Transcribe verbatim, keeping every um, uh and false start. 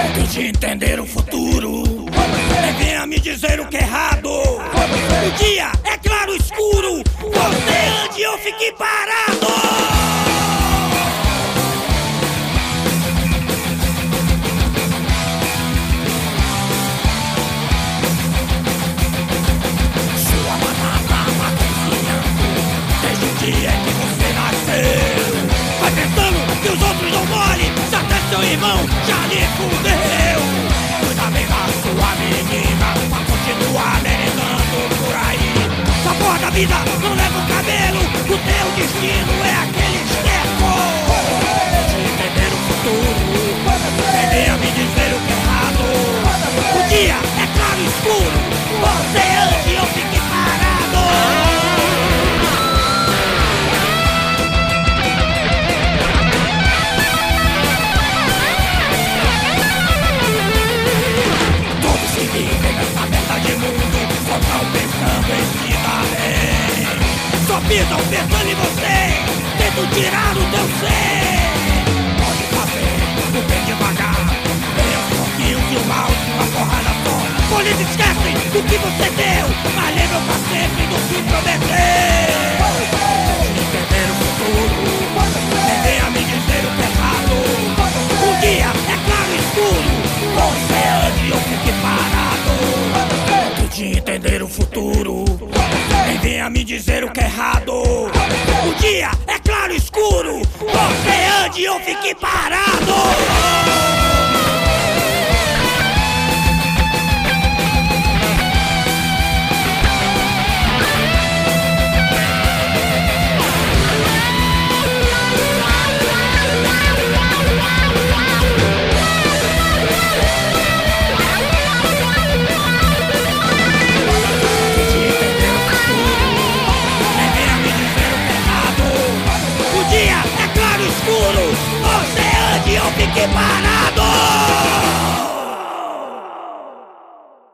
Tente entender o futuro, nem venha me dizer o que é errado. O dia é claro escuro, você ande ou fique parado. Sua batata tá cozinhando desde o dia que você nasceu. Vai pensando que os outros não mole, se até seu irmão já lhe fudeu. Cuida bem da sua menina, pra continuar merendando por aí. Essa porra da vida não leva o cabelo, o teu destino é aquele esterco. De entender o futuro, nem venha me dizer o que é errado. O dia é claro e escuro, você ande ou fique parado. Todos que vivem nessa merda de mundo só tão pensando em se dar bem. Só pisam pensando em você, tento tirar o teu ser. Pode fazer o bem devagar, tem os pouquinhos e o mal de uma porrada só. Polícia esquecem do que você deu, mas lembram pra sempre do que prometeu. De entender o futuro, nem venha me dizer o que é errado. O dia é claro e escuro, você ande ou fique parado. De entender o futuro, nem venha me dizer o que é errado. O dia é claro e escuro, você ande ou fique parado. Você ande ou fique parado.